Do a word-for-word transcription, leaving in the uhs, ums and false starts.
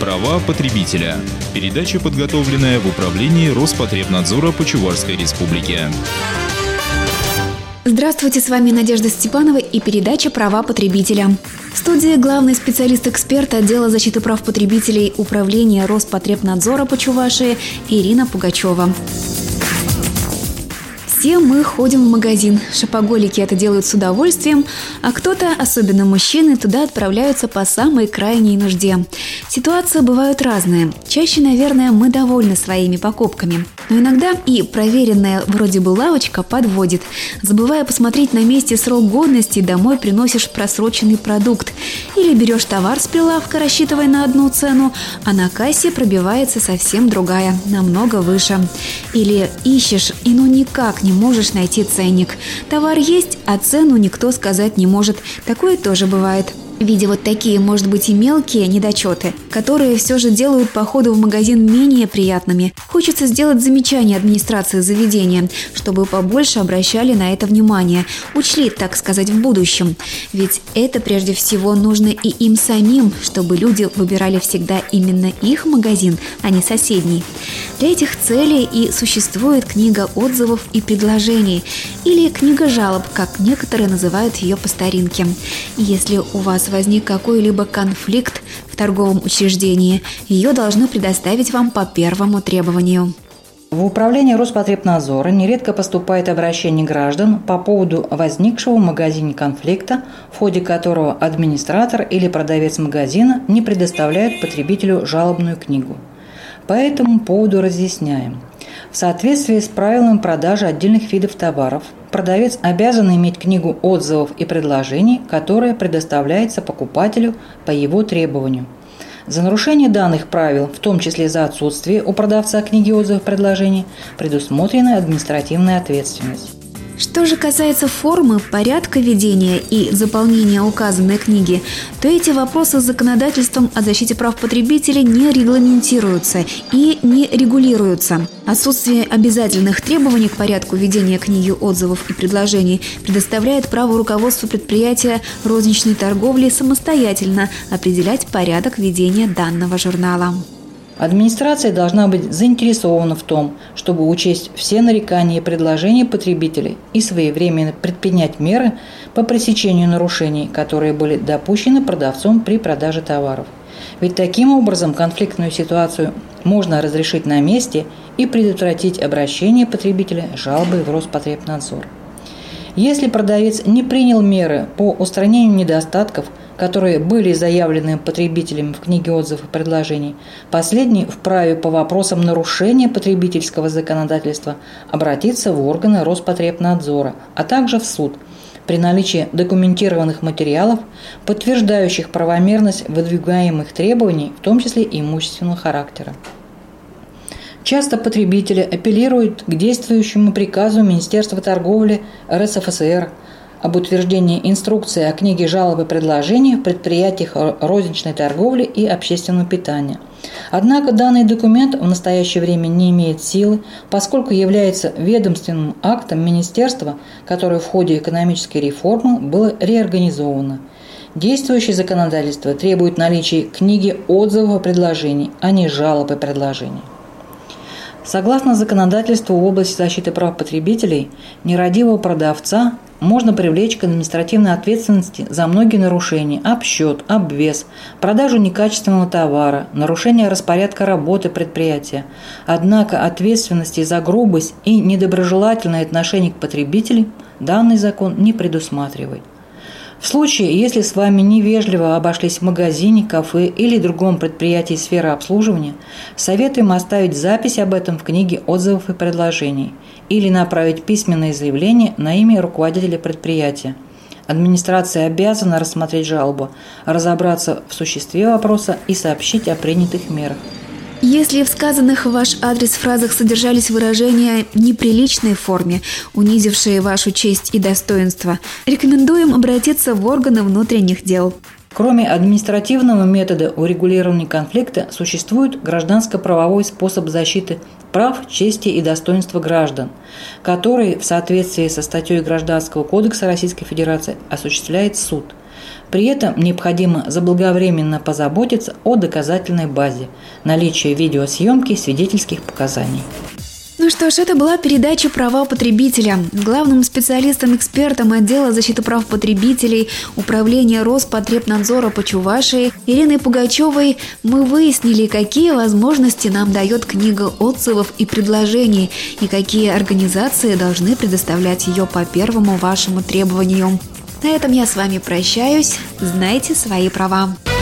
Права потребителя. Передача, подготовленная в управлении Роспотребнадзора по Чувашской Республике. Здравствуйте, с вами Надежда Степанова и передача «Права потребителя». В студии главный специалист-эксперт отдела защиты прав потребителей управления Роспотребнадзора по Чувашии Ирина Пугачева. Все мы ходим в магазин. Шопоголики это делают с удовольствием, а кто-то, особенно мужчины, туда отправляются по самой крайней нужде. Ситуации бывают разные. Чаще, наверное, мы довольны своими покупками. Но иногда и проверенная вроде бы лавочка подводит. Забывая посмотреть на месте срок годности, домой приносишь просроченный продукт. Или берешь товар с прилавка, рассчитывая на одну цену, а на кассе пробивается совсем другая, намного выше. Или ищешь и ну никак не можешь найти ценник. Товар есть, а цену никто сказать не может. Такое тоже бывает. Видя вот такие, может быть, и мелкие недочеты, которые все же делают походы в магазин менее приятными, хочется сделать замечание администрации заведения, чтобы побольше обращали на это внимание, учли, так сказать, в будущем. Ведь это прежде всего нужно и им самим, чтобы люди выбирали всегда именно их магазин, а не соседний. Для этих целей и существует книга отзывов и предложений, или книга жалоб, как некоторые называют ее по старинке. Если у вас возник какой-либо конфликт в торговом учреждении, ее должны предоставить вам по первому требованию. В управлении Роспотребнадзора нередко поступает обращение граждан по поводу возникшего в магазине конфликта, в ходе которого администратор или продавец магазина не предоставляют потребителю жалобную книгу. По этому поводу разъясняем. В соответствии с правилами продажи отдельных видов товаров, продавец обязан иметь книгу отзывов и предложений, которая предоставляется покупателю по его требованию. За нарушение данных правил, в том числе за отсутствие у продавца книги отзывов и предложений, предусмотрена административная ответственность. Что же касается формы, порядка ведения и заполнения указанной книги, то эти вопросы с законодательством о защите прав потребителей не регламентируются и не регулируются. Отсутствие обязательных требований к порядку ведения книги отзывов и предложений предоставляет право руководству предприятия розничной торговли самостоятельно определять порядок ведения данного журнала. Администрация должна быть заинтересована в том, чтобы учесть все нарекания и предложения потребителей и своевременно предпринять меры по пресечению нарушений, которые были допущены продавцом при продаже товаров. Ведь таким образом конфликтную ситуацию можно разрешить на месте и предотвратить обращение потребителя с жалобой в Роспотребнадзор. Если продавец не принял меры по устранению недостатков, которые были заявлены потребителями в книге отзывов и предложений, последний вправе по вопросам нарушения потребительского законодательства обратиться в органы Роспотребнадзора, а также в суд при наличии документированных материалов, подтверждающих правомерность выдвигаемых требований, в том числе и имущественного характера. Часто потребители апеллируют к действующему приказу Министерства торговли эр эс эф эс эр об утверждении инструкции о книге жалоб и предложений в предприятиях розничной торговли и общественного питания. Однако данный документ в настоящее время не имеет силы, поскольку является ведомственным актом министерства, которое в ходе экономической реформы было реорганизовано. Действующее законодательство требует наличия книги отзывов и предложений, а не жалоб и предложений. Согласно законодательству в области защиты прав потребителей, нерадивого продавца можно привлечь к административной ответственности за многие нарушения: обсчет, обвес, продажу некачественного товара, нарушение распорядка работы предприятия. Однако ответственности за грубость и недоброжелательное отношение к потребителям данный закон не предусматривает. В случае, если с вами невежливо обошлись в магазине, кафе или другом предприятии сферы обслуживания, советуем оставить запись об этом в книге отзывов и предложений или направить письменное заявление на имя руководителя предприятия. Администрация обязана рассмотреть жалобу, разобраться в существе вопроса и сообщить о принятых мерах. Если в сказанных в ваш адрес фразах содержались выражения неприличной форме, унизившие вашу честь и достоинство, рекомендуем обратиться в органы внутренних дел. Кроме административного метода урегулирования конфликта, существует гражданско-правовой способ защиты прав, чести и достоинства граждан, который в соответствии со статьей Гражданского кодекса Российской Федерации осуществляет суд. При этом необходимо заблаговременно позаботиться о доказательной базе, наличии видеосъемки свидетельских показаний. Ну что ж, это была передача «Права потребителя». Главным специалистом-экспертом отдела защиты прав потребителей Управления Роспотребнадзора по Чувашии Ириной Пугачевой мы выяснили, какие возможности нам дает книга отзывов и предложений и какие организации должны предоставлять ее по первому вашему требованию. На этом я с вами прощаюсь. Знайте свои права.